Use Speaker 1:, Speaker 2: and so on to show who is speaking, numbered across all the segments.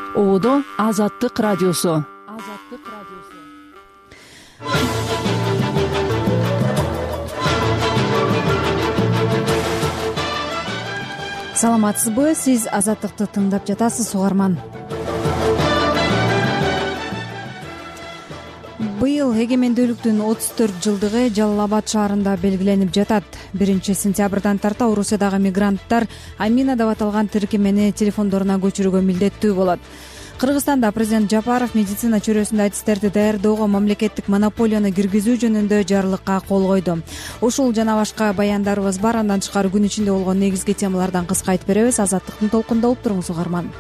Speaker 1: Оодо Азаттык радиосу.
Speaker 2: Саламатсызбы, сиз Азаттыкты тыңдап жатасыз, угарман. Быйыл эгемендүүлүктүн 34 жылдыгы Жалал Абад шаарында белгиленип жатат. 1-сентябрдан тарта Орусиядагы мигранттар Амина деп аталган тиркемени телефондоруна көчүрүүгө милдеттүү болот. Кыргызстанда президент Жапаров медицина чөйрөсүндө адистерди даярдоого мамлекеттик монополияны киргизүү жөнүндө жарлыкка кол койду. Ушул жана башка баяндарыбыз бар. Андан тышкары күн ичинде болгон негизги темалардан кыска айтып беребиз. Азаттыктын толкунда болуп туруңуз, угарман.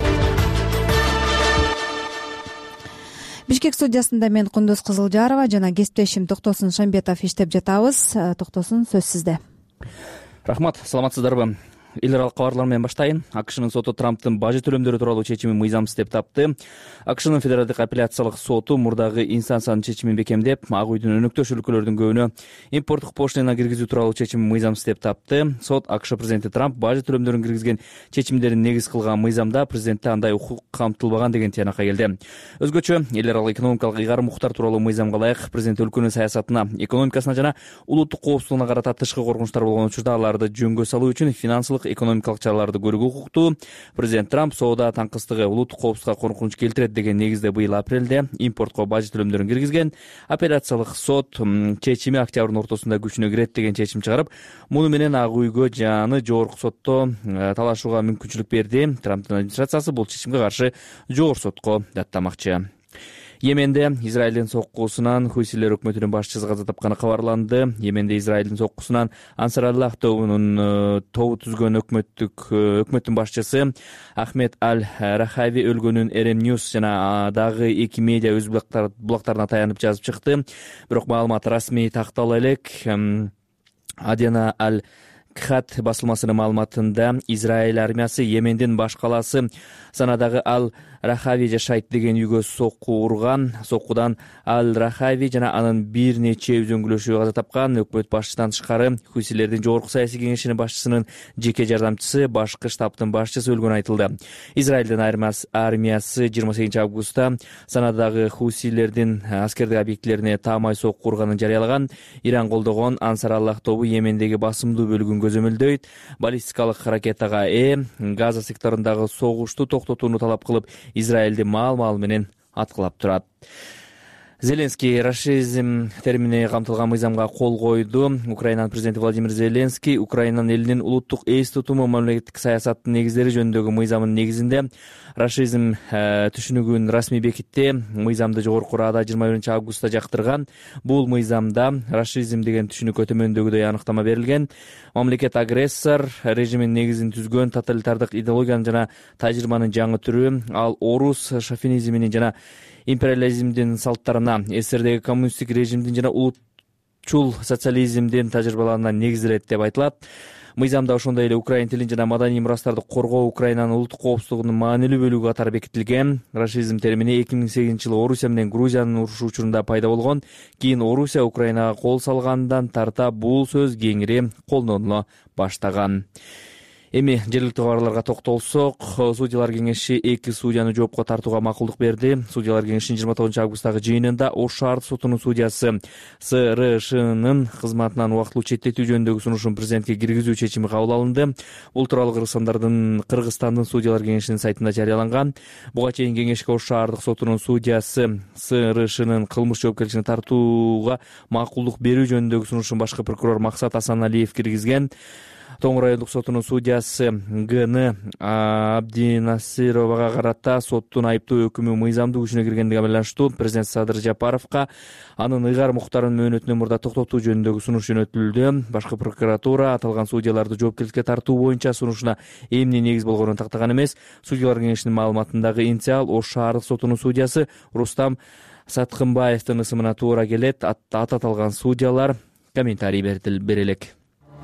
Speaker 2: Бишкек студиясында мен Кундуз Кызылжарова жана кесиптешим Токтосун Шамбетов иштеп жатабыз. Токтосун, сөз сизде.
Speaker 3: Рахмат, саламатсыздарбы? Эл аралык кабарлар менен баштайын. АКШнын соту Трамптын бажы төлөмдөрү тууралуу чечимин мыйзамсыз деп тапты. АКШнын федералдык апелляциялык соту мурдагы инстанциянын чечимин бекемдеп, Ак үйдүн өнөктөш өлкөлөрдүн көбүнө импорттук пошлина киргизүү тууралуу чечимин мыйзамсыз деп тапты. Сот АКШ президенти Трамп бажы төлөмдөрүн киргизген чечимдерин негиз кылган мыйзамда президентте андай укук камтылбаган деген тыянакка келди. Өзгөчө эл аралык экономикалык ыйгарым укуктар тууралуу мыйзамга ылайык президент өлкөнүн саясатына, экономикасына жана улуттук коопсуздугуна карата тышкы коркунучтар болгон учурда аларды жөнгө салуу үчүн финансылык экономикалык чараларды көрүүгө укуктуу. Президент Трамп соода таңкыстыгы улуттук коопсуздукка коркунуч келтирет деген негизде быйыл апрелде импортко бажы төлөмдөрүн киргизген. Апелляциялык сот чечими октябрдын ортосунда күчүнө кирет деген чечим чыгарып, муну менен Ак үйгө жана жогорку сотто талашууга мүмкүнчүлүк берди. Трамптын администрациясы бул чечимге каршы жогорку сотко даттамакчы. Йеменде Израилдин соккусунан хусилер өкмөтүнүн башчысы каза тапканы кабарланды. Йеменде Израилдин соккусунан Ансар Аллах тобунун түзгөн өкмөттүн башчысы Ахмед Аль-Рахави өлгөнүн Эрем Ньюс жана дагы 2 медиа өз булактарына таянып жазып чыкты. Бирок маалымат расмий тактала элек. Адена Аль-Кхат басылмасынын маалыматында Израиль армиясы Йемендин баш калаасы санадагы Аль-Рахави жашайт деген үйгө сокку урган. Соккудан Аль-Рахави жана анын бир нече үзөңгүлөшү каза тапкан. Өкмөт башчысынан тышкары хусилердин жогорку саясий кеңешинин башчысынын жеке жардамчысы, башкы штабтын башчысы өлгөнү айтылды. Израилдин армиясы 28 августта санадагы хусилердин аскердик объектилерине таамай сокку урганын жарыялаган. Иран колдогон Ансар Аллах тобу Йемендеги басымдуу бөлүгүн көзөмөлдөйт. Баллистикалык ракетага Газа секторундагы согушту токтотууну талап кылып, Израилди маал менен аткылап турат. Зеленский расизм термини камтылган мыйзамга кол койду. Украинанын президенти Владимир Зеленский Украинанын элинин улуттук эс тутуму мамлекеттик саясаттын негиздери жөнүндөгү мыйзамынын негизинде расизм түшүнүгүн расмий бекитти. Мыйзамды Жогорку Рада 21-августта жактырган. Бул мыйзамда расизм деген түшүнүккө төмөндөгүдөй аныктама берилген. Мамлекет агрессор режимин негизин түзгөн тоталитардык идеологиянын жана тажрыйбанын жаңы түрү. Ал орус шовинизминин жана империализмдин салттарына, СССРдеги коммунисттик режимдин жана улутчул социализмдин тажрыйбаларына негизделет деп айтылат. Мыйзамда ошондой эле украин тилин жана маданий мурастарды коргоо Украинанын улуттук коопсуздугунун маанилүү бөлүгү катары бекитилген. Расизм термини 2008-жылы Орусия менен Грузиянын урушу учурунда пайда болгон. Кийин Орусия Украинага кол салгандан тарта бул сөз кеңири колдонула баштаган. Эми жергиликтүү кабарларга токтолсок, судьялар кеңеши 2 судьяны жоопко тартууга макулдук берди. Судьялар кеңешинин 29-августтагы жыйынында Ош шаардык сотунун судьясы СРШнын кызматынан убактылуу четтетүү жөнүндөгү сунушун президентке киргизүү чечими кабыл алынды. Бул тууралуу Кыргызстандын судьялар кеңешинин сайтында жарыяланган. Буга чейин кеңешке Ош шаардык сотунун судьясы СРШнын кылмыш жоопкерчилигине тартууга макулдук берүү жөнүндөгү сунушун башкы прокурор Максат Асаналиев киргизген. Тоң райондук сотунун судьясы Г.Н. Абдинасировага карата соттун айыптоо өкүмү мыйзамдуу күчүнө киргендиге байланыштуу президент Садыр Жапаровго анын ыйгарым укуктарын мөөнөтүнөн мурда токтотуу жөнүндөгү сунуш жөнөтүлдү. Башкы прокуратура аталган судьяларды жоопкерчиликке тартуу боюнча сунушуна эмне негиз болгонун тактаган эмес. Судьялар кеңешинин маалыматындагы инициал Ош шаардык сотунун судьясы Рустам Саткынбаевдин ысымына туура келет. Аталган судьялар комментарий бере элек.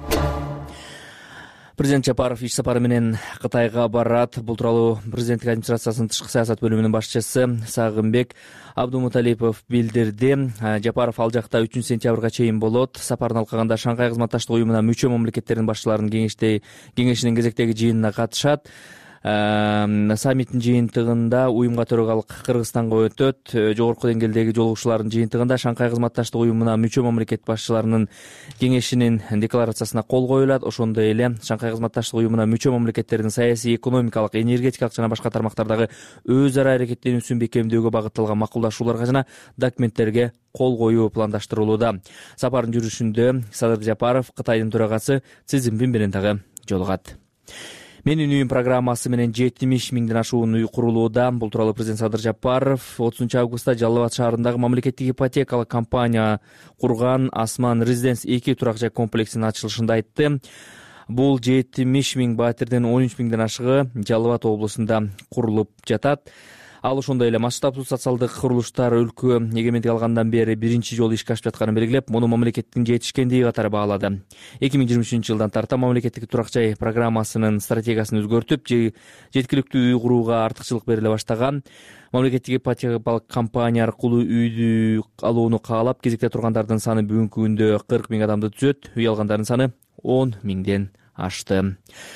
Speaker 3: Президент Жапаров иш сапары менен Кытайга барат. Бул тууралуу президенттик администрациясынын тышкы саясат бөлүмүнүн башчысы Сагынбек Абдумуталипов билдирди. Жапаров ал жакта 3-сентябрга чейин болот. Сапарын алкаганда Шанхай кызматташтык уюмуна мүчө мамлекеттердин башчыларынын кеңешинин кезектеги жыйынына катышат. саммиттин жыйынтыгында уюмга төрөгалык Кыргызстанга өтөт. Жогорку деңгээлдеги жолугушуулардын жыйынтыгында Шанхай кызматташтык уюмуна мүчө мамлекет башчыларынын кеңешинин декларациясына кол коюлат. Ошондой эле Шанхай кызматташтык уюмуна мүчө мамлекеттердин саясий, экономикалык, энергетикалык жана башка тармактардагы өз ара аракеттенүүсүн бекемдөөгө багытталган макулдашууларга жана документтерге кол коюу пландаштырылууда. Сапардын жүрүшүндө Садыр Жапаров Кытайдын төрагасы Си Цзиньпин менен дагы жолугат. Менин үйүм программасы менен 70 миңден ашуун үй курулууда. Бул тууралуу президент Садыр Жапаров 30 августта Жалал Абад шаарындагы мамлекеттик ипотекалык компания курган Асман Резиденс 2 турак жай комплексинин ачылышында айтты. Бул 70 миң батирден 13 миңден ашыгы Жалал Абад облусунда курулуп жатат. Ал ошондой эле масштабдуу социалдык курулуштар өлкө эгемендик алгандан бери биринчи жолу ишке ашып жатканын белгилеп, муну мамлекеттин жетишкендиги катары баалады. 2023-жылдан тарта мамлекеттик турак жай программасынын стратегиясын өзгөртүп, жеткиликтүү үй курууга артыкчылык бериле баштаган. Мамлекеттик ипотекалык компания аркылуу үйдү алууну каалап, кезекте тургандардын саны бүгүнкү күндө 40 миң адамды түзөт. Үй алгандардын саны 10 миңден ашты.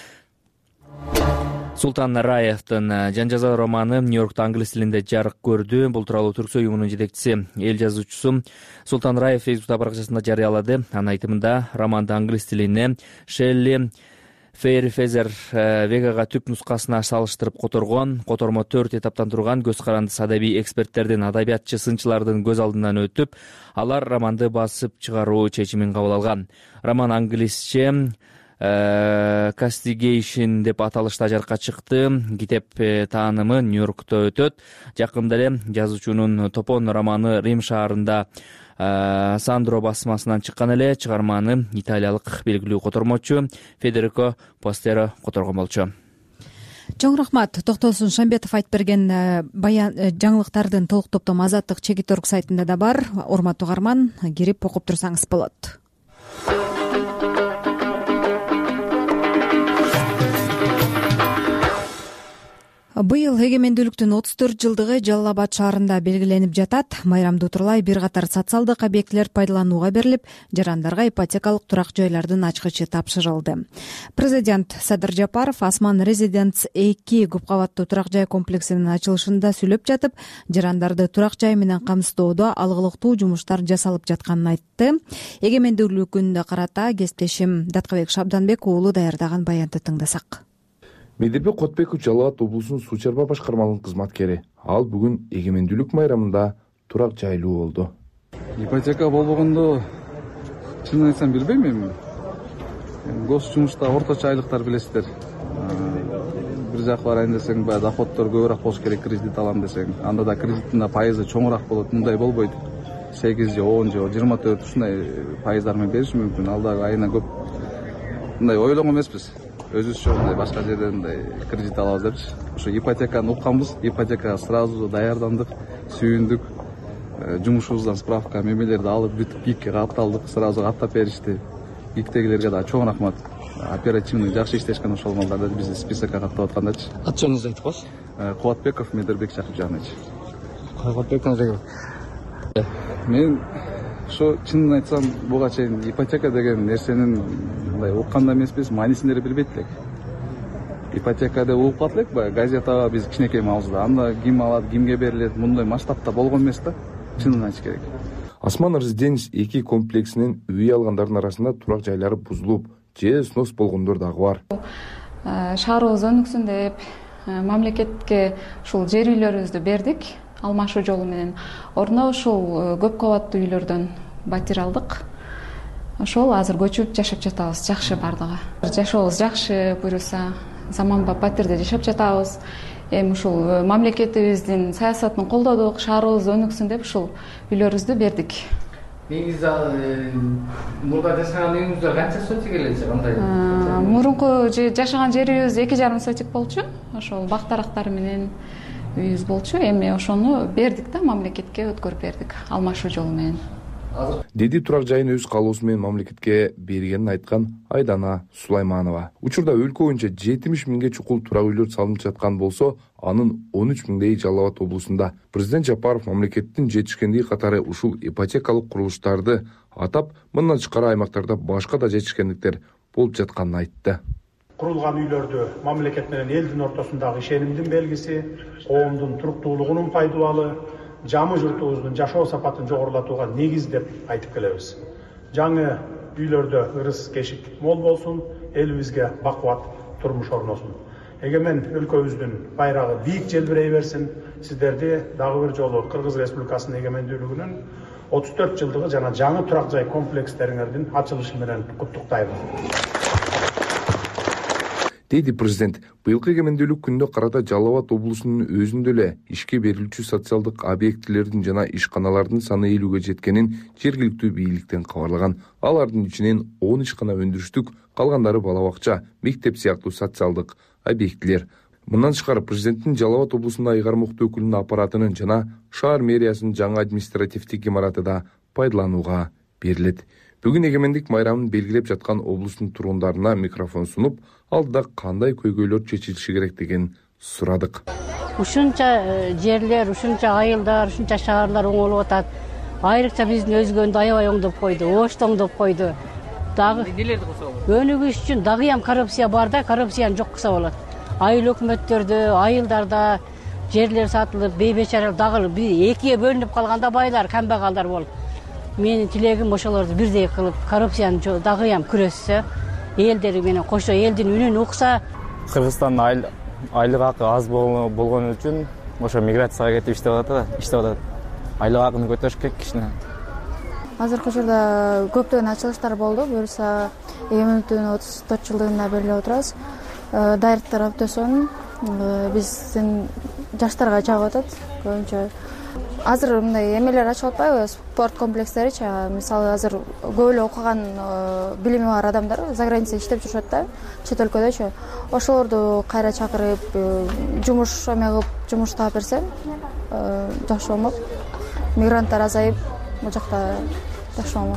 Speaker 3: Султан Раевдин Жан жаза романы Нью-Йоркто англис тилинде жарык көрдү. Бул тууралуу Түрксой уюмунун жетекчиси, эл жазуучусу Султан Раев Facebook баракчасында жарыялады. Анын айтымында, романды англис тилине Шелли Фейерфезер Вегага түп нускасына салыштырып которгон. Котормо 4 этаптан турган көз карандыс адабий эксперттердин, адабиятчы сынчылардын көз алдынан өтүп, алар романды басып чыгаруу чечимин кабыл алган. Роман англисче Castigation деп аталышта жарыкка чыкты. Китеп таанымы Нью-Йоркто өтөт. Жакында эле жазуучунун Топон романы Рим шаарында Сандро басмасынан чыккан эле. Чыгарманы италиялык белгилүү котормочу Федерико Постеро которгон болчу.
Speaker 2: Чоң рахмат. Токтосун Шамбетов айтып берген жаңылыктардын толук топтому Азаттык Чекиторг сайтында да бар. Урматтуу угарман, кирип окуп турсаңыз болот. Быйыл эгемендүүлүктүн 34 жылдыгы Жалал Абад шаарында белгиленип жатат. Майрамды утурлай бир катар социалдык объектилер пайдаланууга берилип, жарандарга ипотекалык турак жайлардын ачкычы тапшырылды. Президент Садыр Жапаров Асман Резиденс 2 көп кабаттуу турак жай комплексинин ачылышында сүйлөп жатып, жарандарды турак жай менен камсыздоодо алгылыктуу жумуштар жасалып жатканын айтты. Эгемендүүлүк күнүнө карата кесиптешим Даткабек Шабданбек уулу даярдаган баянды тыңдасак.
Speaker 4: Медербек Котбеков Жалал Абад облусунун суу чарба башкармалыгынын кызматкери. Ал бүгүн эгемендүүлүк майрамында турак жайлуу болду.
Speaker 5: Ипотека болбогондо чынын айтсам билбейм эми. Гос жумушта орточо айлыктар билесиздер. Бир жак барайын десең, баягы доходдор көбүрөөк болуш керек, кредит алам десең. Анда да кредиттин да пайызы чоңураак болот. Мындай болбойт. 8 же 10 же 24 ушундай пайыздар менен бериш мүмкүн. Ал дагы айына көп. Мындай ойлонгон эмеспиз. Өзүбүзчө мындай башка жерден мындай кредит алабыз депчи. Ошо ипотеканы укканбыз. Ипотекага сразу даярдандык, сүйүндүк. Жумушубуздан справка, мемелерди алып, бүтүп ГИКке катталдык, сразу каттап беришти. ГИКтегилерге да чоң рахмат. Оперативный жакшы иштешкен ошол малдарды бизди списокко каттап аткандачы.
Speaker 6: Ат жөнүңүздү айтып коесуз?
Speaker 5: Кубатбеков Медербек Шакипжанович.
Speaker 6: Кубатбеков.
Speaker 5: Мен ошо чынын айтсам, буга чейин ипотека деген нерсенин мындай уккан да эмеспиз, маанисин деле билбейт элек. Ипотека деп угуп калат элек, баягы газетага биз кичинекей маалыбызда. Анда ким алат, кимге берилет, мындай масштабта болгон эмес да. Чынын айтыш керек.
Speaker 4: Асман Резиденс 2 комплексинин үй алгандардын арасында турак жайлары бузулуп, же снос болгондор дагы бар.
Speaker 7: Шаарыбыз өнүксүн деп мамлекетке ушул жер үйлөрүбүздү бердик. Алмашуу жолу менен ордуна ушул көп кабаттуу үйлөрдөн батир алдык. Ошол азыр көчүп жашап жатабыз. Жакшы бардыгы. Жашообуз жакшы, буюрса заманбап батирде жашап жатабыз. Эми ушул мамлекетибиздин саясатын колдодук, шаарыбыз өнүксүн деп ушул үйлөрүбүздү бердик.
Speaker 6: Негизи мурда жашаган үйүңүздө канча сотик элечи, кандай?
Speaker 7: Мурунку жашаган жерибиз 2,5 сотик болчу. Ошол бактарактар менен үйүбүз болчу. Эми ошону бердик да, мамлекетке өткөрүп бердик алмашуу жолу менен.
Speaker 4: Деди турак жайын өз каалоосу менен мамлекетке бергенин айткан Айдана Сулайманова. Учурда өлкө боюнча 70 миңге чукул турак үйлөр салынып жаткан болсо, анын 13 миңдеги Жалал Абад облусунда. Президент Жапаров мамлекеттин жетишкендиги катары ушул ипотекалык курулуштарды атап, мындан тышкары аймактарда башка да жетишкендиктер болуп жатканын айтты.
Speaker 8: Курулган үйлөрдө мамлекет менен элдин ортосундагы ишенимдин белгиси, коомдун туруктуулугунун пайдубалы, жамы журтубуздун жашоо сапатын жогорулатууга негиз деп айтып келебиз. Жаңы үйлөрдө ырыс кешик мол болсун, элибизге бакубат турмуш орносун. Эгемен өлкөбүздүн байрагы бийик желбирей берсин. Сиздерди дагы бир жолу Кыргыз Республикасынын эгемендүүлүгүнүн 34 жылдыгы жана жаңы турак жай комплекстериңердин ачылышы менен куттуктайбыз.
Speaker 4: Деди президент, быйылкы эгемендүүлүк күнүнө карата Жалал Абад облусунун өзүндө эле ишке берилүүчү социалдык объектилердин жана ишканалардын саны 50ге жеткенин жергиликтүү бийликтен кабарлаган. Алардын ичинен 10 ишкана өндүрүштүк, калгандары бала бакча, мектеп сыяктуу социалдык объектилер. Мындан тышкары президенттин Жалал Абад облусунда ыйгармоктуу өкүлүнүн аппаратынын жана шаар мэриясынын жаңы административдик имараты да пайдаланууга берилет. Бүгүн эгемендик майрамын белгилеп жаткан облустун тургундарына микрофон сунуп, алдыда кандай көйгөйлөр чечилиши керектигин сурадык.
Speaker 9: Ушунча жерлер, ушунча айылдар, ушунча шаарлар оңолуп атат. Айрыкча биздин өзгөндү аябай оңдоп койду, ошто оңдоп койду. Дагы нелерди кылса болот? Өнүгүш үчүн дагы коррупция бар да, коррупцияны жок кылса болот. Айыл өкмөттөрдө, айылдарда жерлер сатылып, бейбечаралык дагы экиге бөлүнүп калганда байлар, камбагалдар болуп. Менин тилегим ошолорду бирдей кылып, коррупцияны дагы күрөшсө, элдери менен кошо элдин үнүн укса.
Speaker 10: Кыргызстандын айлык акы аз болгон үчүн ошо миграцияга кетип иштеп атат. Айлык акыны көтөрүш керек кичине.
Speaker 11: Азыркы учурда көптөгөн ачылыштар болду. Буюрса, эгемендүүлүктүн 34 жылдыгына белгилеп отурабыз. Дайректор өтөсүн биздин жаштарга жагып атат көбүнчө. Азыр мындай эмелер ачып атпайбы? Спорт комплекстери, мисалы азыр көп эле окуган билими бар адамдар за границада иштеп жүрүшөт да, чет өлкөдөчү. Ошолорду кайра чакырып, жумуш кылып, жумуш таап берсе, жакшы болмок. Мигранттар азайып, бул жакта жакшы болмок.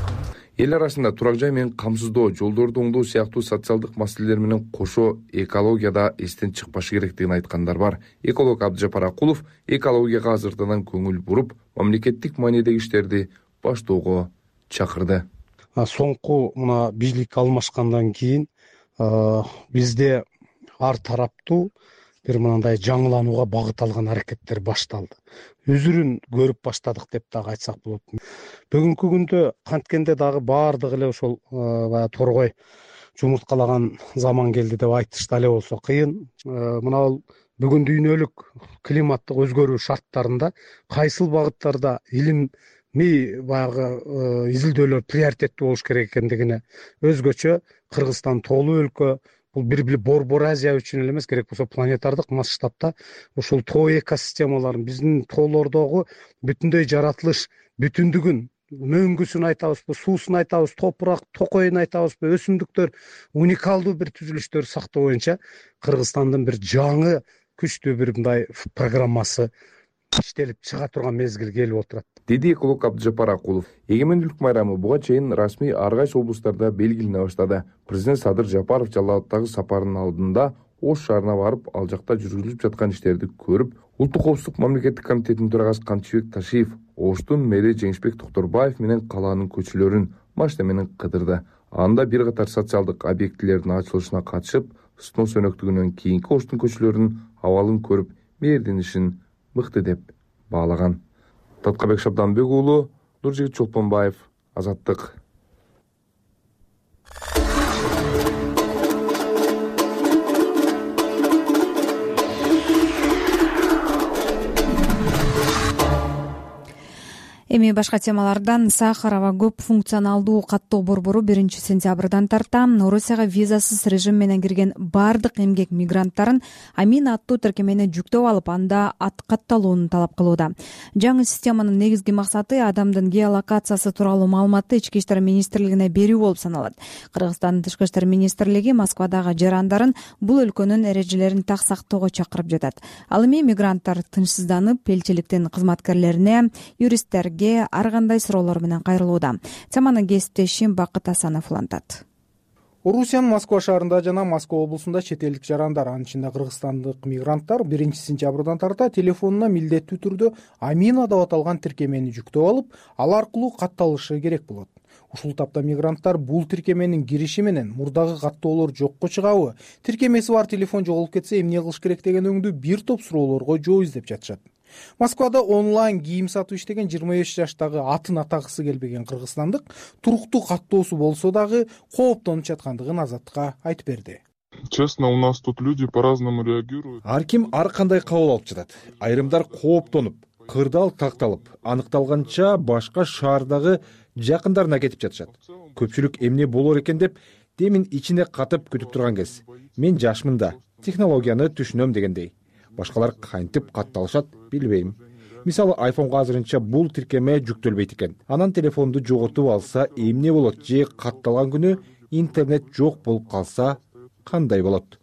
Speaker 4: Эл арасында турак жай менен камсыздоо, жолдорду оңдоо сыяктуу социалдык маселелер менен кошо экологияда эстен чыкпашы керектигин айткандар бар. Эколог Абдыжапар Акулов экологияга азыртадан көңүл буруп, мамлекеттик маанидеги иштерди баштоого чакырды.
Speaker 12: Соңку мына бийлик алмашкандан кийин бизде ар тараптуу бир мындай жаңыланууга багыт алган аракеттер башталды. Өзүрүн көрүп баштадык деп дагы айтсак болот. Бүгүнкү күндө канткенде дагы баардыгы эле ошол торгой жумурткалаган заман келди деп айтыш дале болсо кыйын. Мына бүгүн дүйнөлүк климаттык өзгөрүү шарттарында кайсыл багыттарда илимий баягы изилдөөлөр приоритеттүү болуш керек экендигине өзгөчө Кыргызстан тоолуу өлкө. Бул бир Борбор Азия үчүн эле эмес, керек болсо планетардык масштабта ушул тоо экосистемаларын, биздин тоолордогу бүтүндөй жаратылыш бүтүндүгүн, мөңгүсүн айтабызбы, суусун айтабыз, топурак, токойун айтабызбы, өсүмдүктөр, уникалдуу бир түзүлүштөр сактоо боюнча Кыргызстандын бир жаңы күчтүү бир мындай программасы иштелип чыга турган мезгил келип отурат.
Speaker 4: Деди эколог Абдыжапар Акулов. Эгемендүүлүк майрамы буга чейин расмий ар кайсы облустарда белгилене баштады. Президент Садыр Жапаров Жалал Абадтагы сапарынын алдында Ош шаарына барып, ал жакта жүргүзүлүп жаткан иштерди көрүп, Улуттук коопсуздук мамлекеттик комитетинин төрагасы Камчыбек Ташиев, Оштун мэри Жеңишбек Токторбаев менен калаанын көчөлөрүн машина менен кыдырды. Анда бир катар социалдык объектилердин ачылышына катышып, сыноо сөнөктүгүнөн кийинки Оштун көчөлөрүнүн абалын көрүп, мэрдин ишин мыкты деп баалаган. Таткабек Шабданбек уулу, Нуржигит Чолпонбаев, Азаттык.
Speaker 2: Эми башка темалардан Сахарова көп функционалдуу каттоо борбору 1-сентябрдан тарта Орусияга визасыз режим менен кирген бардык эмгек мигранттарын Амин аттуу тиркемени жүктөп алып, анда ат катталуун талап кылууда. Жаңы системанын негизги максаты адамдын геолокациясы тууралуу маалыматты Ички иштер министрлигине берүү болуп саналат. Кыргызстандын Тышкы иштер министрлиги Москвадагы жарандарын бул өлкөнүн эрежелерин так сактоого чакырып жатат. Ал эми мигранттар тынчсызданып, элчиликтин кызматкерлерине, юристтерге ар кандай суроолор менен кайрылууда. Теманы кесиптешим Бакыт Асанов улантат.
Speaker 13: Орусиянын Москва шаарында жана Москва облусунда чет элдик жарандар, анын ичинде кыргызстандык мигранттар 1-сентябрдан тарта телефонуна милдеттүү түрдө Амина деп аталган тиркемени жүктөп алып, ал аркылуу катталышы керек болот. Ушул тапта мигранттар бул тиркеменин кириши менен мурдагы каттоолор жокко чыгабы, тиркемеси бар телефон жоголуп кетсе эмне кылыш керек деген өңдүү бир топ суроолорго жооп издеп жатышат. Москвада онлайн кийим сатып иштеген 25 жаштагы атын атагысы келбеген кыргызстандык туруктуу каттоосу болсо дагы кооптонуп жаткандыгын Азаттыкка айтып берди.
Speaker 14: Честно, у нас тут люди по-разному реагируют.
Speaker 15: Ар ким ар кандай кабыл алып жатат. Айрымдар кооптонуп, кырдаал такталып, аныкталганча башка шаардагы жакындарына кетип жатышат. Көпчүлүк эмне болор экен деп демин ичине катып күтүп турган кез. Мен жашмын да, технологияны түшүнөм дегендей. Башкалар кантип катталышат билбейм. Мисалы, айфонго азырынча бул тиркеме жүктөлбөйт экен. Анан телефонду жоготуп алса эмне болот же катталган күнү интернет жок болуп калса кандай болот?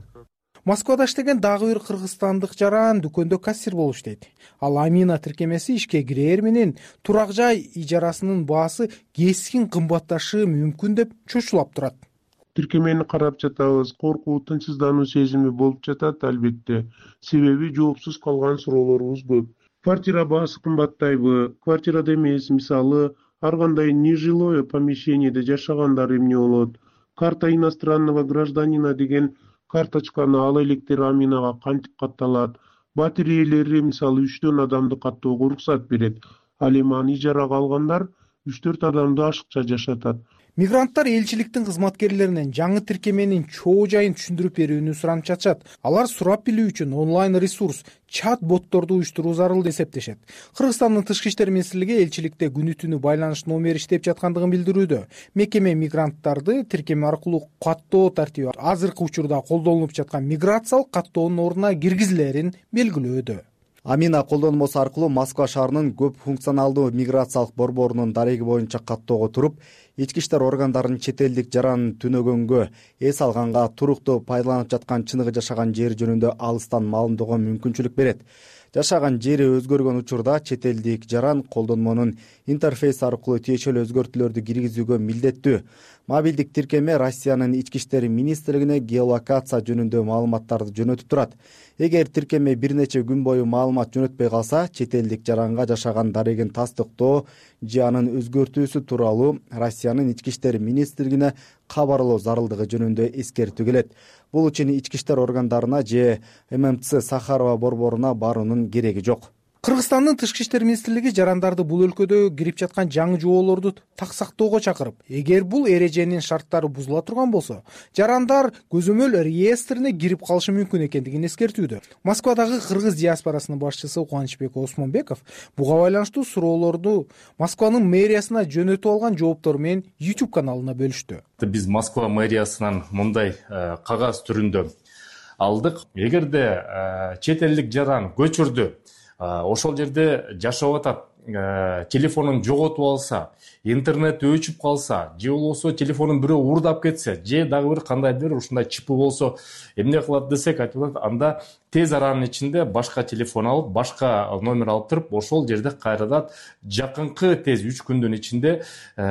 Speaker 13: Москвада иштеген дагы бир кыргызстандык жаран дүкөндө кассир болуп иштейт. Ал Амина тиркемеси ишке кирээр менен турак жай ижарасынын баасы кескин кымбатташы мүмкүн деп чочулап турат.
Speaker 16: Тиркемени карап жатабыз, коркуу, тынчсыздануу сезими болуп жатат албетте. Себеби жоопсуз калган суроолорубуз көп. Квартира баасы кымбаттайбы? Квартирада эмес, мисалы, ар кандай нежилое помещениеде жашагандар эмне болот? Карта иностранного гражданина деген карточканы ала электер Аминага кантип катталат? Батир ээлери мисалы 3 адамды каттоого уруксат берет. Ал эми аны ижарага алгандар 3-4 адамды ашыкча жашатат.
Speaker 13: Мигранттар элчиликтин кызматкерлеринен жаңы тиркеменин чоо жайын түшүндүрүп берүүнү суранып жатышат. Алар сурап билүү үчүн онлайн ресурс, чат ботторду уюштуруу зарыл деп эсептешет. Кыргызстандын тышкы иштер министрлиги элчиликте күнү түнү байланыш номери иштеп жаткандыгын билдирүүдө. Мекеме мигранттарды тиркеме аркылуу каттоо тартиби азыркы учурда колдонулуп жаткан миграциялык каттоонун ордуна киргизилерин белгилөөдө.
Speaker 17: Амина колдонмосу аркылуу Москва шаарынын көп функционалдуу миграциялык борборунун дареги боюнча каттоого туруп, ички иштер органдарынын чет элдик жаран түнөгөнгө, эс алганга, туруктуу пайдаланып жаткан чыныгы жашаган жери жөнүндө алыстан маалымдоого мүмкүнчүлүк берет. Жашаган жери өзгөргөн учурда чет элдик жаран колдонмонун интерфейс аркылуу тиешелүү өзгөртүүлөрдү киргизүүгө милдеттүү. Мобилдик тиркеме Россиянын ички иштер министрлигине геолокация жөнүндө маалыматтарды жөнөтүп турат. Эгер тиркеме бир нече күн бою маалымат жөнөтпөй калса, чет элдик жаранга жашаган дарегин тастыктоо же анын өзгөртүүсү тууралуу Россиянын ички иштер министрлигине кабарлоо зарылдыгы жөнүндө эскертүү келет. Бул үчүн ички иштер органдарына же ММЦ Сахарова борборуна баруунун кереги жок.
Speaker 13: Кыргызстандын тышкы иштер министрлиги жарандарды бул өлкөдө кирип жаткан жаңы жоолорду таксактоого чакырып, эгер бул эреженин шарттары бузула турган болсо, жарандар көзөмөл реестрине кирип калышы мүмкүн экендигин эскертүүдө. Москвадагы кыргыз диаспорасынын башчысы Кубанычбек Осмонбеков буга байланыштуу суроолорду Москванын мэриясына жөнөтүп алган жооптор менен YouTube каналына бөлүштү.
Speaker 18: Биз Москва мэриясынан мындай кагаз түрүндө алдык. Эгерде чет элдик жаран көчүрдү, ошол жерде жашап атат, телефонун жоготуп алса, интернет өчүп калса, же болбосо телефонун бирөө уурдап кетсе, же дагы бир кандайдыр ушундай чипи болсо, эмне кылат десек, айтып атат, анда тез аранын ичинде башка телефон алып, башка номер алып туруп, ошол жерде кайрадан жакынкы тез 3 күндүн ичинде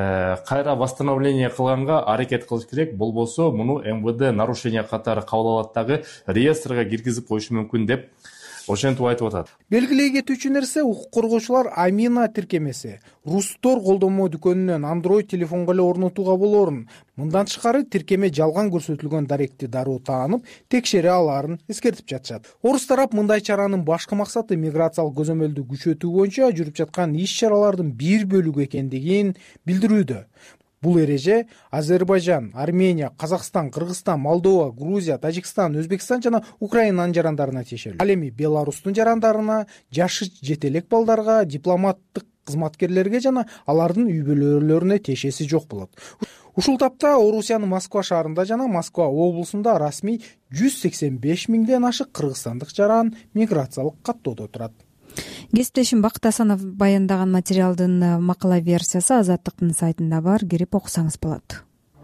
Speaker 18: кайра восстановление кылганга аракет кылыш керек. Болбосо муну МВД нарушение катары кабыл алат дагы реестрге киргизип коюшу мүмкүн деп ошентип айтып атат.
Speaker 13: Белгилей кетүүчү нерсе, укук коргоочулар Амина тиркемеси Рустор колдонмо дүкөнүнөн Android телефонго эле орнотууга болорун, мындан тышкары тиркеме жалган көрсөтүлгөн даректи дароо таанып, текшере алаарын эскертип жатышат. Орус тарап мындай чаранын башкы максаты миграциялык көзөмөлдү күчөтүү боюнча жүрүп жаткан иш-чаралардын бир бөлүгү экендигин билдирүүдө. Бул эреже Азербайжан, Армения, Казакстан, Кыргызстан, Молдова, Грузия, Тажикстан, Өзбекстан жана Украинанын жарандарына тиешелүү. Ал эми Беларустун жарандарына, жашы жетелек балдарга, дипломаттык кызматкерлерге жана алардын үй бүлөлөрүнө тиешеси жок болот. Ушул тапта Орусиянын Москва шаарында жана Москва облусунда расмий 185 миңден ашык кыргызстандык жаран миграциялык каттоодо турат.
Speaker 2: Кесиптешим Бакыт Асанов баяндаган материалдын макала версиясы Азаттыктын сайтында бар, кирип окусаңыз болот.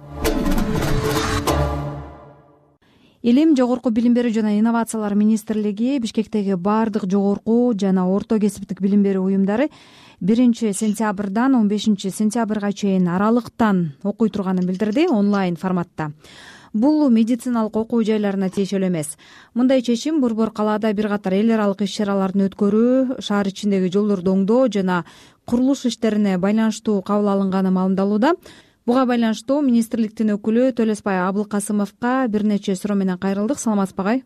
Speaker 2: Илим, жогорку билим берүү жана инновациялар министрлиги Бишкектеги бардык жогорку жана орто кесиптик билим берүү уюмдары 1 сентябрдан 15 сентябрга чейин аралыктан окуй турганын билдирди онлайн форматта. Бул медициналык окуу жайларына тиешелүү эмес. Мындай чечим Борбор калаада бир катар эл аралык иш-чараларды өткөрүү, шаар ичиндеги жолдорду оңдоо жана курулуш иштерине байланыштуу кабыл алынганы маалымдалууда. Буга байланыштуу министрликтин өкүлү Төлөсбай Абылкасымовго бир нече суроо менен кайрылдык. Саламатсызбы агай?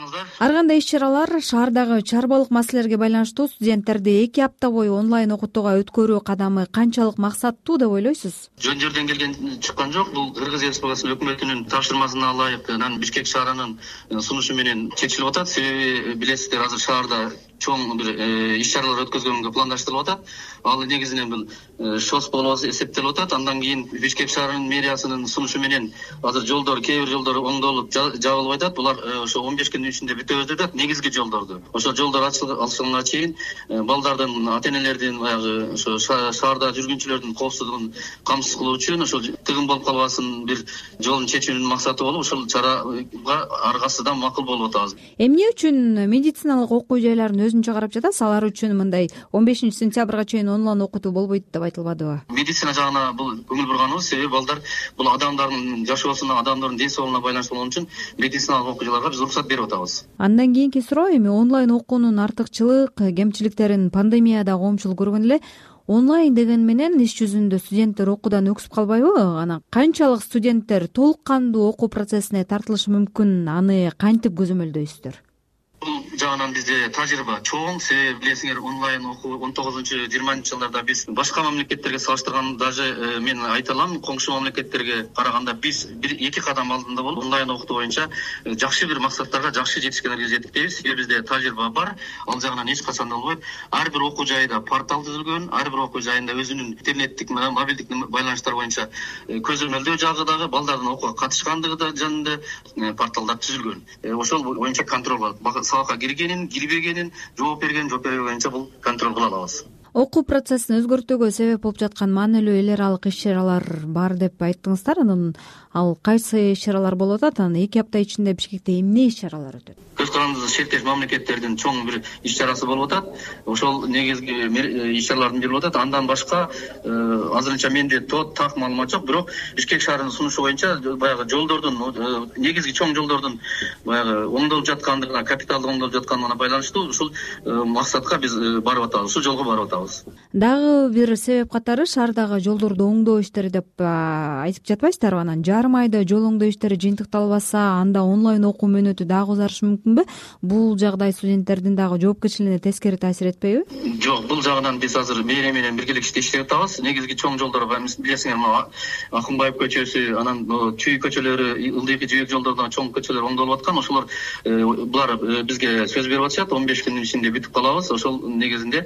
Speaker 2: Ар кандай иш-чаралар шаардагы чарбалык маселелерге байланыштуу студенттерди 2 апта бою онлайн окутууга өткөрүү кадамы канчалык максаттуу деп ойлойсуз?
Speaker 19: Жөн жерден келген чыккан жок. Бул Кыргыз Республикасынын өкмөтүнүн тапшырмасына ылайык анан Бишкек шаарынын сунушу менен чечилип атат. Себеби билесиздер, азыр шаарда чоң бир иш-чаралар өткөзгөнгө пландаштырылып атат. Ал негизинен бул ШОС болуп эсептелип атат. Андан кийин Бишкек шаарынын мэриясынын сунушу менен азыр жолдор, кээ бир жолдор оңдолуп жабылып атат. Булар ошо 15 күндүн ичинде бүтөбүз деп атат. Негизги жолдорду. Ошо жолдор ачылганга чейин балдардын, ата-энелердин, баягы ошо шаарда жүргүнчүлөрдүн коопсуздугун камсыз кылуу үчүн ошол тыгын болуп калбасын бир жолун чечүүнүн максаты болуп, ошол чарага аргасыдан макул болуп атабыз.
Speaker 2: Эмне үчүн медициналык окуу жайларын өзүнчө карап жатасыз? Алар үчүн мындай 15 сентябрга чейин онлайн окутуу болбойт деп айтылбадыбы?
Speaker 19: Медицина жагына бул көңүл бурганыбыз, себеби балдар бул адамдардын жашоосуна, адамдардын ден соолугуна байланыштуу болгон үчүн медициналык окуу жайларга биз уруксат берип атабыз.
Speaker 2: Андан кийинки суроо, эми онлайн окуунун артыкчылык, кемчиликтерин пандемияда коомчул көргөн эле. Онлайн деген менен иш жүзүндө студенттер окуудан өксүп калбайбы? Анан канчалык студенттер толук кандуу окуу процессине тартылышы мүмкүн? Аны кантип көзөмөлдөйсүздөр?
Speaker 19: Бул жагынан бизде тажрыйба чоң. Себеби билесиңер, онлайн окуу 19-20 жылдарда биз башка мамлекеттерге салыштырганда, даже мен айта алам, коңшу мамлекеттерге караганда биз 1-2 кадам алдында болуп, онлайн окутуу боюнча жакшы бир максаттарга, жакшы жетишкендерге жеттик дейбиз. Себеби бизде тажрыйба бар. Ал жагынан эч качан да болбойт. Ар бир окуу жайда портал түзүлгөн, ар бир окуу жайында өзүнүн интернеттик, мобилдик байланыштар боюнча көзөмөлдөө жагы дагы, балдардын окууга катышкандыгы да жөнүндө порталдар түзүлгөн. Ошол боюнча контроль бар. Сабакка киргенин, кирбегенин, жооп бергенин, жооп бербегенинче бул контроль кыла алабыз.
Speaker 2: Окуу процессин өзгөртүүгө себеп болуп жаткан маанилүү эл аралык иш-чаралар бар деп айттыңыздар. Анан ал кайсы иш-чаралар болуп атат? Анан 2 апта ичинде Бишкекте эмне иш-чаралар өтөт?
Speaker 19: Көз карандысыз шектеш мамлекеттердин чоң бир иш-чарасы болуп атат. Ошол негизги иш-чаралардын бири болуп атат. Андан башка азырынча менде так маалымат жок, бирок Бишкек шаарынын сунушу боюнча баягы жолдордун, негизги чоң жолдордун баягы оңдолуп жаткандыгына, капиталдык оңдолуп жатканына байланыштуу ушул максатка биз барып атабыз, ушул жолго барып атабыз.
Speaker 2: Дагы бир себеп катары шаардагы жолдорду оңдоо иштери деп айтып жатпайсыздарбы? Анан жарым айда жол оңдоо иштери жыйынтыкталбаса, анда онлайн окуу мөөнөтү дагы узарышы мүмкүнбү? Бул жагдай студенттердин дагы жоопкерчилигине тескери таасир этпейби?
Speaker 19: Жок, бул жагынан биз азыр мэрия менен биргеликте иштеп атабыз. Негизги чоң жолдор билесиңер, Акынбаев көчөсү, анан Чүй көчөлөрү, Ылдыйкы жибек жолдордон чоң көчөлөр оңдолуп аткан. Ошолор булар бизге сөз берип атышат, 15 күндүн ичинде бүтүп калабыз. Ошол негизинде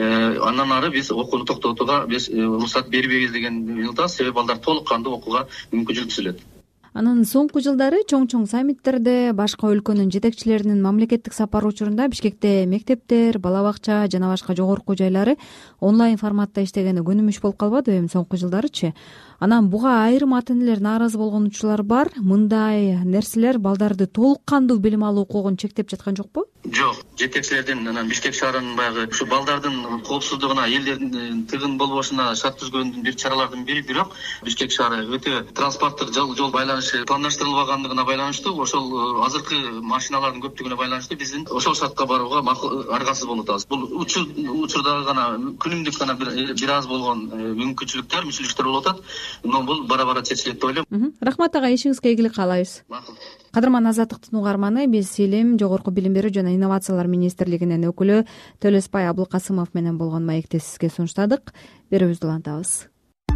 Speaker 19: андан ары биз окууну токтотууга биз уруксат бербейбиз деген атабыз. Себеби балдар толук кандуу окууга мүмкүнчүлүк түзүлөт.
Speaker 2: Анан соңку жылдары чоң саммиттерде башка өлкөнүн жетекчилеринин мамлекеттик сапары учурунда Бишкекте мектептер, бала бакча жана башка жогорку окуу жайлары онлайн форматта иштегени көнүмүш болуп калбадыбы эми соңку жылдарычы? Анан буга айрым ата-энелер нааразы болгон учурлар бар. Мындай нерселер балдарды толук кандуу билим алуу укугун чектеп жаткан жокпу?
Speaker 19: Жок, жетекчилердин анан Бишкек шаарынын баягы ушу балдардын коопсуздугуна, элдердин тыгын болбошуна шарт түзгөндүн бир чаралардын бири, бирок Бишкек шаары өтө транспорттук жол байланышы пландаштырылбагандыгына байланыштуу, ошол азыркы машиналардын көптүгүнө байланыштуу биздин ошол шартка барууга аргасыз болуп атабыз. Бул учурда гана күнүмдүк гана бир аз болгон мүмкүнчүлүктөр, мүчүлүктөр болуп атат. Но бул бара-бара чечилет деп ойлойм.
Speaker 2: Рахмат ага, ишиңизге ийгилик каалайбыз. Кадырман Азаттыктын угарманы, биз Илим, жогорку билим берүү жана инновациялар министрлигинин өкүлү Төлөсбай Абылкасымов менен болгон маекти сизге сунуштадык. Берүүбүздү улантабыз.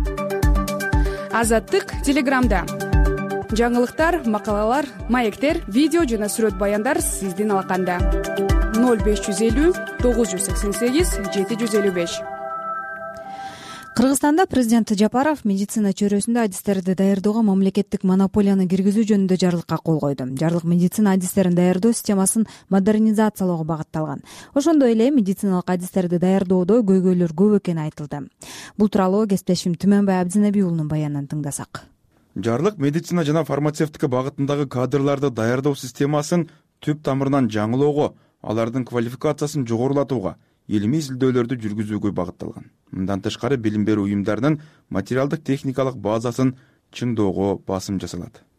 Speaker 1: Азаттык Телеграмда. Жаңылыктар, макалалар, маектер, видео жана сүрөт баяндар сиздин алаканда. 0550 988 755.
Speaker 2: Кыргызстанда президент Жапаров медицина чөйрөсүндө адистерди даярдоого мамлекеттик монополияны киргизүү жөнүндө жарлыкка кол койду. Жарлык медицина адистерин даярдоо системасын модернизациялоого багытталган. Ошондой эле медициналык адистерди даярдоодо көйгөйлөр көп экени айтылды. Бул тууралуу кесиптешим Түмөнбай Абдинеби уулунун баянынан тыңдасак.
Speaker 20: Жарлык медицина жана фармацевтика багытындагы кадрларды даярдоо системасын түп тамырынан жаңылоого, алардын квалификациясын жогорулатууга, илимий изилдөөлөрдү жүргүзүүгө багытталган. Мындан тышкары билим берүү уюмдарынын материалдык техникалык базасын чыңдоого басым жасалат.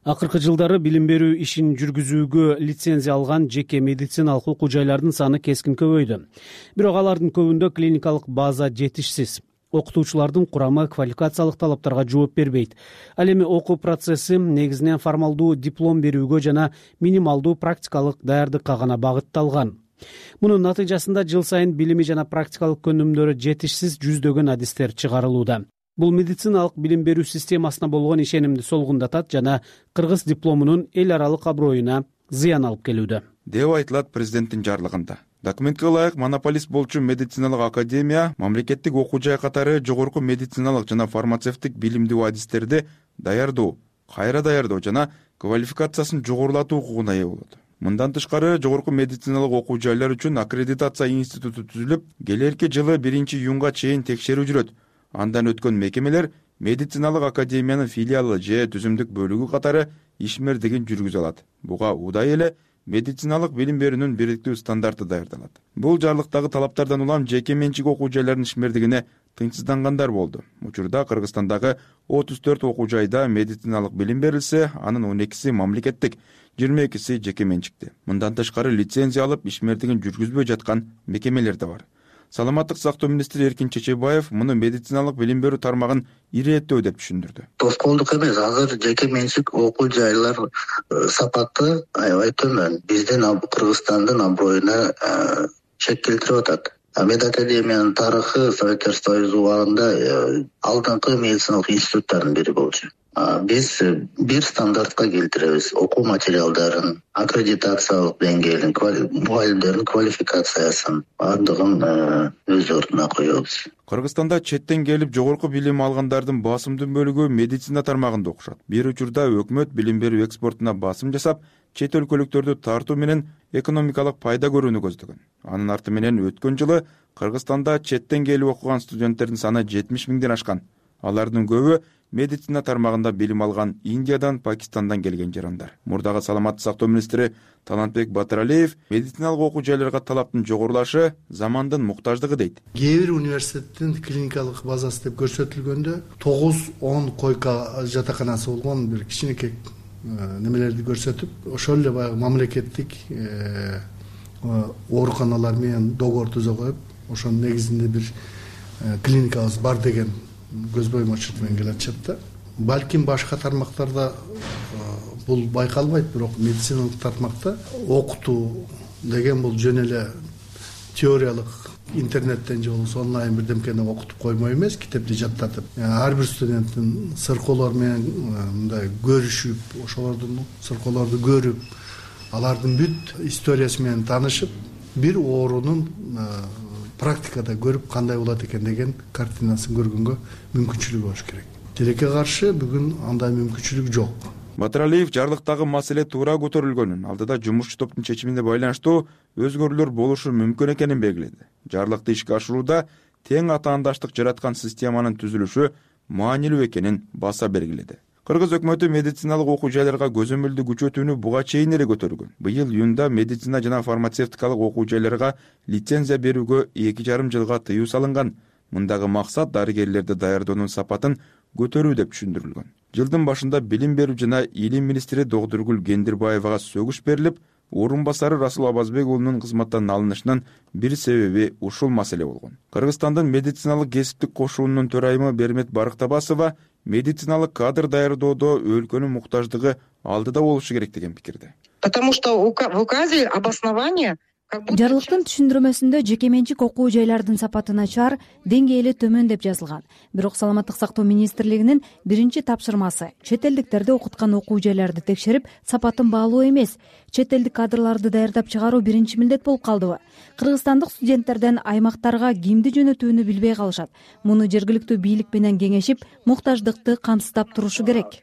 Speaker 21: Акыркы жылдары билим берүү ишин жүргүзүүгө лицензия алган жеке медициналык окуу жайлардын саны кескин көбөйдү. Бирок алардын көбүндө клиникалык база жетишсиз. Окутуучулардын курамы квалификациялык талаптарга жооп бербейт. Ал эми окуу процесси негизинен формалдуу диплом берүүгө жана минималдуу практикалык даярдыкка гана багытталган. Мунун натыйжасында жыл сайын билими жана практикалык көнүмдөрү жетишсиз жүздөгөн адистер чыгарылууда. Бул медициналык билим берүү системасына болгон ишенимди солгундатат жана кыргыз дипломунун эл аралык аброюна зыян алып келүүдө,
Speaker 20: деп айтылат президенттин жарлыгында. Документке ылайык монополист болчу медициналык академия мамлекеттик окуу жай катары жогорку медициналык жана фармацевттик билимдүү адистерди даярдоо, кайра даярдоо жана квалификациясын жогорулатуу укугуна ээ болот. Мындан тышкары жогорку медициналык окуу жайлар үчүн аккредитация институту түзүлүп, келерки жылы 1-июнга чейин текшерүү жүрөт. Андан өткөн мекемелер медициналык академиянын филиалы же түзүмдүк бөлүгү катары ишмердигин жүргүзө алат. Буга удай эле медициналык билим берүүнүн бириктүү стандарты даярдалат. Бул жарлыктагы талаптардан улам жеке менчик окуу жайлардын ишмердигине тынчсыздангандар болду. Учурда Кыргызстандагы 34 окуу жайда медициналык билим берилсе, анын 12си мамлекеттик, 22си жеке менчикти. Мындан тышкары лицензия алып ишмердигин жүргүзбөй жаткан мекемелер да бар. Саламаттык сактоо министри Эркин Чечебаев муну медициналык билим берүү тармагын ирээттөө деп түшүндүрдү.
Speaker 22: Тоскоолдук эмес, азыр жеке менчик окуу жайлар сапаты аябай төмөн. Биздин Кыргызстандын аброюна чек келтирип атат. Медакадемиянын тарыхы Советтер Союзу убагында алдыңкы медициналык институттардын бири болчу. Биз бир стандартка келтиребиз. Окуу материалдарын, аккредитациялык деңгээлин, мугалимдердин квалификациясын бардыгын өз ордуна коебуз.
Speaker 20: Кыргызстанда четтен келип жогорку билим алгандардын басымдуу бөлүгү медицина тармагында окушат. Бир учурда өкмөт билим берүү экспортуна басым жасап, чет өлкөлүктөрдү тартуу менен экономикалык пайда көрүүнү көздөгөн. Анын арты менен өткөн жылы Кыргызстанда четтен келип окуган студенттердин саны 70 миңден ашкан. Алардын көбү медицина тармагында билим алган Индиядан, Пакистандан келген жарандар. Мурдагы саламаттык сактоо министри Талантбек Батыралиев медициналык окуу жайларга талаптын жогорулашы замандын муктаждыгы дейт.
Speaker 23: Кээ бир университеттин клиникалык базасы деп көрсөтүлгөндө 9-10 койка жатаканасы болгон бир кичинекей немелерди көрсөтүп, ошол эле баягы мамлекеттик ооруканалар менен договор түзө коюп, ошонун негизинде бир клиникабыз бар деген көз боюмачылык менен келатышат да. Балким башка тармактарда бул байкалбайт, бирок медициналык тармакта окутуу деген бул жөн эле теориялык интернеттен же болбосо онлайн бирдемкени окутуп коймой эмес, китепти жаттатып, ар бир студенттин сыркоолор менен мындай көрүшүп, ошолордун сыркоолорду көрүп, алардын бүт историясы менен таанышып, бир оорунун практикада көрүп кандай болот экен деген картинасын көргөнгө мүмкүнчүлүгү болуш керек. Тилекке каршы бүгүн андай мүмкүнчүлүк жок.
Speaker 20: Батыралиев жарлыктагы маселе туура көтөрүлгөнүн, алдыда жумушчу топтун чечимине байланыштуу өзгөрүүлөр болушу мүмкүн экенин белгиледи. Жарлыкты ишке ашырууда тең атаандаштык жараткан системанын түзүлүшү маанилүү экенин баса белгиледи. Кыргыз өкмөтү медициналык окуу жайларга көзөмөлдү күчөтүүнү буга чейин эле көтөргөн. Быйыл июнда медицина жана фармацевтикалык окуу жайларга лицензия берүүгө 2,5 жылга тыюу салынган. Мындагы максат дарыгерлерди даярдоонун сапатын көтөрүү деп түшүндүрүлгөн. Жылдын башында билим берүү жана илим министри Догдургүл Гендирбаевага сөгүш берилип, орун басары Расул Абазбек уулунун кызматтан алынышынын бир себеби ушул маселе болгон. Кыргызстандын медициналык кесиптик кошуунунун төрайымы Бермет Барктабасова медициналык кадр даярдоодо өлкөнүн муктаждыгы алдыда болушу керек деген пикирде.
Speaker 24: Потому что в указе обоснование
Speaker 2: Жарлыктын түшүндүрмөсүндө жеке менчик окуу жайлардын сапаты начар, деңгээли төмөн деп жазылган. Бирок Саламаттык сактоо министрлигинин биринчи тапшырмасы чет элдиктерди окуткан окуу жайларды текшерип, сапатын баалоо эмес, чет элдик кадрларды даярдап чыгаруу биринчи милдет болуп калдыбы? Кыргызстандык студенттерден аймактарга кимди жөнөтүүнү билбей калышат. Муну жергиликтүү бийлик менен кеңешип, муктаждыкты камсыздап турушу керек.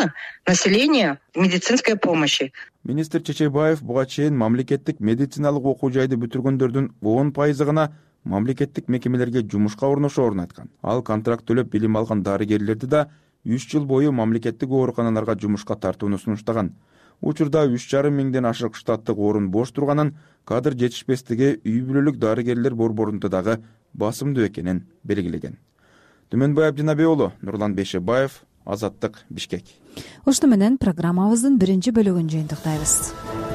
Speaker 24: Население медицинской помощи.
Speaker 20: Министр Чечебаев буга чейин мамлекеттик медициналык окуу жайды бүтүргөндөрдүн 10% гана мамлекеттик мекемелерге жумушка орношоорун айткан. Ал контракт төлөп билим алган дарыгерлерди да 3 жыл бою мамлекеттик ооруканаларга жумушка тартууну сунуштаган. Учурда 3,5 миңден ашык штаттык орун бош турганын, кадр жетишпестиги үй бүлөлүк дарыгерлер борборунда дагы басымдуу экенин белгилеген. Түмөнбай Абдинабек уулу, Нурлан Бейшебаев, Азаттык, Бишкек.
Speaker 2: Ошто менен программабыздын биринчи бөлүгүн жыйынтыктайбыз.